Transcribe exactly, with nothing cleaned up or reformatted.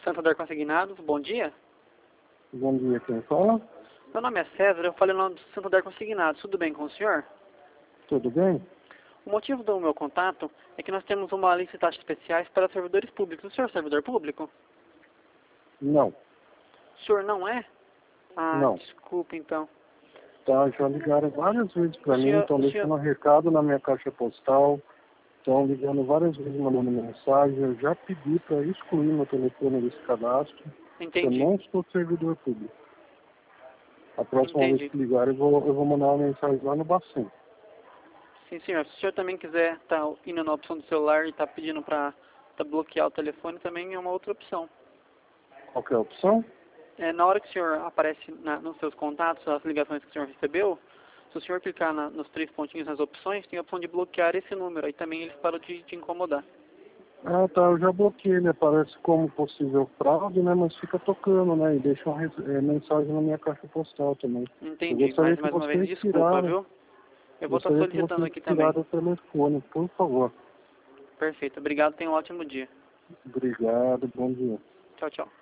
Santander Consignados, bom dia. Bom dia, quem fala? Meu nome é César, eu falei no nome do Santander Consignados, tudo bem com o senhor? Tudo bem? O motivo do meu contato é que nós temos uma lista de taxas especiais para servidores públicos. O senhor é servidor público? Não. O senhor não é? Ah, Não. desculpa então. Tá, já ligaram várias vezes para mim, senhor- estão o deixando senhor- recado na minha caixa postal, estão ligando várias vezes, mandando mensagem. Eu já pedi para excluir meu telefone desse cadastro. Entendi. Eu não sou servidor público. A próxima Entendi. vez que ligarem, eu vou, eu vou mandar uma mensagem lá no Bacen. Sim, senhor. Se o senhor também quiser estar indo na opção do celular e tá pedindo para tá bloquear o telefone, também é uma outra opção. Qual que é a opção? É, na hora que o senhor aparece na, nos seus contatos, as ligações que o senhor recebeu, se o senhor clicar na, nos três pontinhos nas opções, tem a opção de bloquear esse número. Aí também eles param de te incomodar. Ah, tá, eu já bloqueei, ele aparece como possível fraude, né, mas fica tocando, né, e deixa uma res- eh, mensagem na minha caixa postal também. Eu Entendi. gostaria Mas que mais uma vez, vocês desculpa, tiraram, viu? Eu vou estar gostaria que solicitando vocês aqui também. tiraram o telefone, por favor. Perfeito. Obrigado. Tenha um ótimo dia. Obrigado, bom dia. Tchau, tchau.